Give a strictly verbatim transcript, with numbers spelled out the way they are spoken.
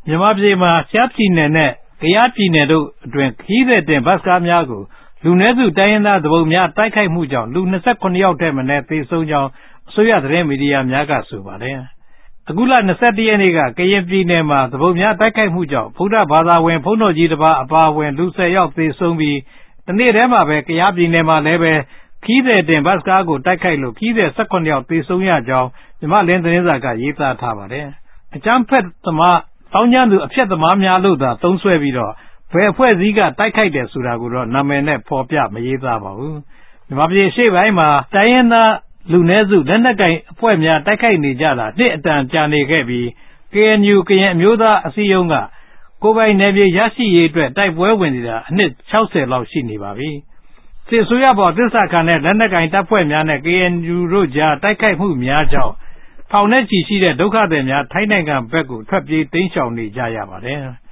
မြန်မာပြည်မှာရှမ်းပြည်နယ်နဲ့ကယားပြည်နယ်တို့အတွင်းခီးသည်တင်ဘတ်ကားများကိုလူနည်းစုတိုင်းရင်းသားသဘုံများတိုက်ခိုက်မှုကြောင့်လူ၂၇ယောက်ထက်မနည်းသေဆုံးကြောင်းအစိုးရသတင်းမီဒီယာများကဆိုပါတယ်။အခုလ၂၁ရက်နေ့ကကရင်ပြည်နယ်မှာသဘုံများတိုက်ခိုက်မှုကြောင့်ဗုဒ္ဓဘာသာဝင်ဘုန်းတော်ကြီးတစ်ပါးအပါအဝင်လူ၁၀ယောက်သေဆုံးပြီးတနေ့တည်းမှာပဲကယားပြည်နယ်မှာလည်းပဲခီးသည်တင်ဘတ်ကားကိုတိုက်ခိုက်လို့ခီးသည်၁၇ယောက်သေဆုံးရကြောင်းမြန်မာလင်းသတင်းစာကရေးသားထားပါတယ်။အကြမ်းဖက်သမားတောင်းကျမ်းသူအဖြစ်သမားများလို့သာသုံးဆွဲပြီးတော့ဘယ်အဖွဲ့အစည်းကတိုက်ခိုက်တယ်ဆိုတာကိုတော့နာမည်နဲ့ဖော်ပြမရေးသားပါဘူး။မြန်မာပြည်ရှေ့ပိုင်းမှာတိုင်းရင်းသားလူနည်းစုလက်နက်ကင်အဖွဲ့များတိုက်ခိုက်နေကြတာနှစ်အတန်ကြာနေခဲ့ပြီး ကေအန်ယူ ကရင်အမျိုးသားအစည်းအရုံးကကိုယ်ပိုင်နယ်မြေရရှိရေးအတွက်တိုက်ပွဲဝင်နေတာအနှစ်၆၀လောက်ရှိနေပါပြီ။စစ်အစိုးရပေါ်သစ္စာခံတဲ့လက်နက်ကင်တပ်ဖွဲ့များနဲ့ ကေအန်ယူ တို့ကြားတိုက်ခိုက်မှုများကြောင့်ထောင်နဲ့ချီရှိတဲ့ဒုက္ခသည်များထိုင်းနိုင်ငံဘက်ကိုထွက်ပြေးတိမ်းရှောင်နေကြရပါတယ်။